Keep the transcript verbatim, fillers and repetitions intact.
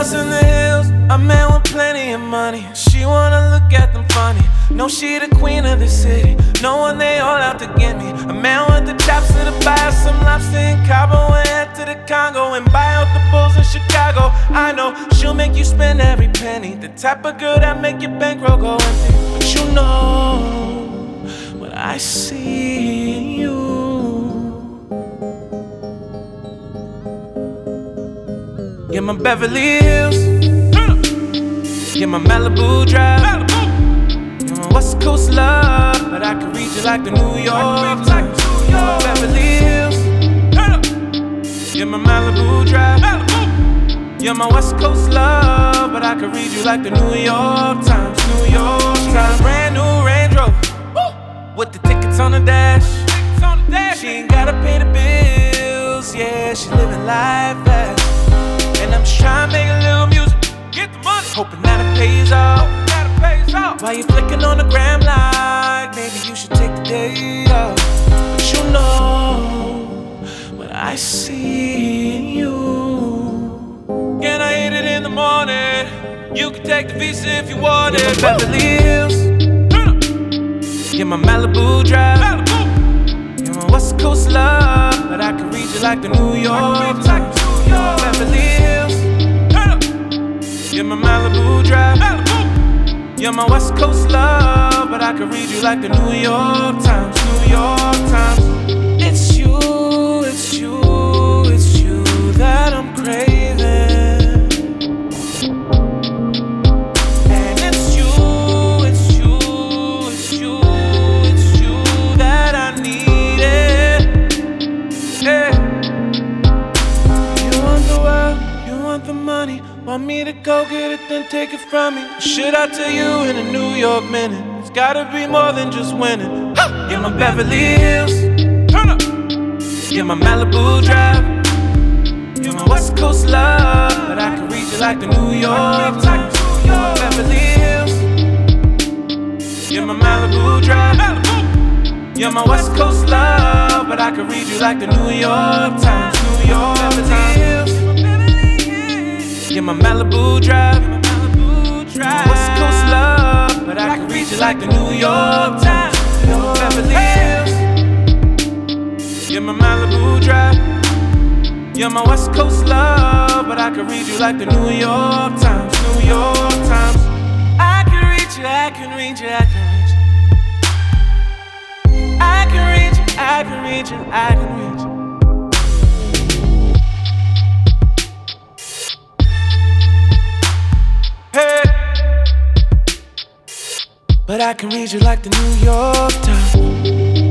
house in the hills, a man with plenty of money. She wanna look at them funny. No, she the queen of the city. No one, they all out to get me. A man with the chops to the buy us some lobster in Cabo and head to the Congo and buy out the Bulls in Chicago. I know she'll make you spend every penny. The type of girl that make your bankroll go empty. But you know what I see in you. You're my Beverly Hills, you're my Malibu Drive, you're my West Coast love, but I can read you like the New York Times. You're my Beverly Hills, you're my Malibu Drive, you're my West Coast love, but I can read you like the New York Times. New York Times. Brand new Range Rover with the tickets on the dash. She ain't gotta pay the bills, yeah, she living life fast. And I'm just trying to make a little music, get the money, hoping that it pays off. That it pays off. While you flicking on the gram like, maybe you should take the day off. But you know what I see in you. Can I hit it in the morning? You can take the visa if you want it. You're my Beverly Hills, you're my Malibu Drive, Malibu. You're my West Coast love, but I can read you like the New York Times. You're my Beverly Hills, you're my Malibu Drive, Malibu. You're my West Coast love, but I can read you like the New York Times. New York Times. It's you, it's you, it's you that I'm craving. And it's you, it's you, it's you, it's you that I needed. Yeah. Want the money, want me to go get it, then take it from me. Shit I tell you in a New York minute, it's gotta be more than just winning. You're my Beverly Hills, turn up. You're my Malibu Drive, you're my West Coast love, but I can read you like the New York Times. You're my Beverly Hills, you're my Malibu Drive, Malibu. You're my West Coast love, but I can read you like the New York Times. New York Times. You're my Malibu Drive, you're my Malibu Drive. West Coast love, but I can read you like the New York Times. You're my Beverly Hills, you're my Malibu Drive. You're my West Coast love, but I can read you like the New York Times. New York Times. I can read you, I can read you, I can read you. I can read you, I can read you, I can read you. Hey. But I can read you like the New York Times.